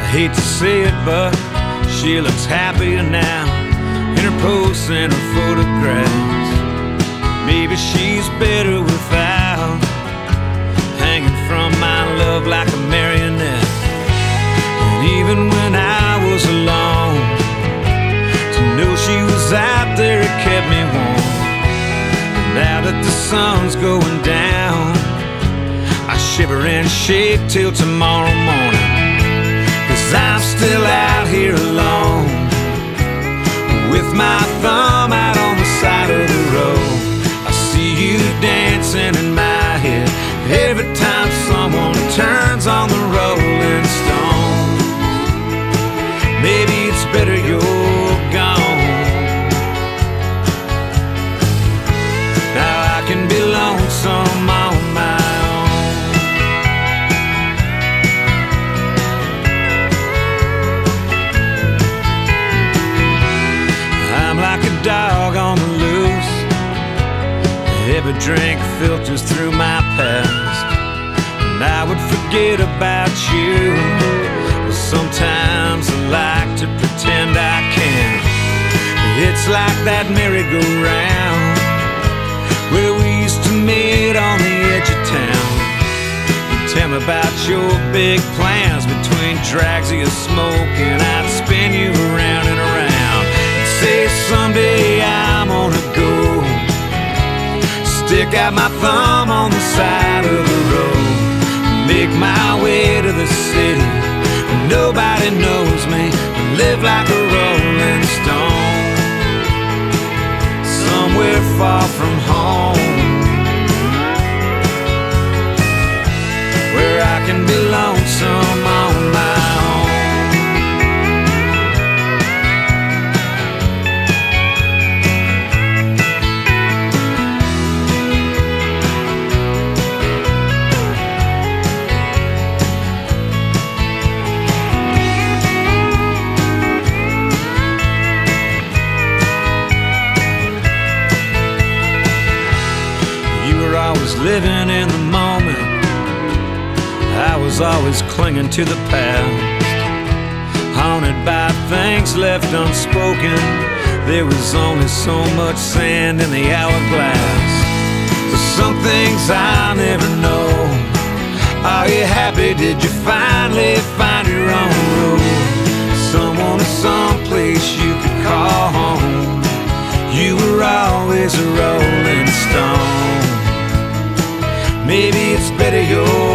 Hate to say it, but she looks happier now in her posts and her photographs. Maybe she's better without hanging from my love like a marionette. And even when I was alone, to know she was out there, it kept me warm. And now that the sun's going down, I shiver and shake till tomorrow morning. 'Cause I'm still out here alone, with my thumb out on the side of the road. I see you dancing in my head every time someone turns on the Rolling Stones. Maybe it's better you're gone. Now I can be lonesome on my own. I'm like a dog on the loose. Every drink filters through my past, and I would forget about you, but sometimes I like to pretend I can. It's like that merry-go-round where we used to meet on the edge of town. Tell me about your big plans between drags of your smoke, and I'd spin you around and around and say someday I'm gonna go, stick out my thumb on the side of the road, make my way to the city where nobody knows me, and live like a Rolling Stone, somewhere far from home, where I can be lonesome on my own. Living in the moment, I was always clinging to the past, haunted by things left unspoken. There was only so much sand in the hourglass. So some things I'll never know. Are you happy? Did you finally find your own road? Someone or someplace you could call home. You were always a Rolling Stone. Maybe it's better you're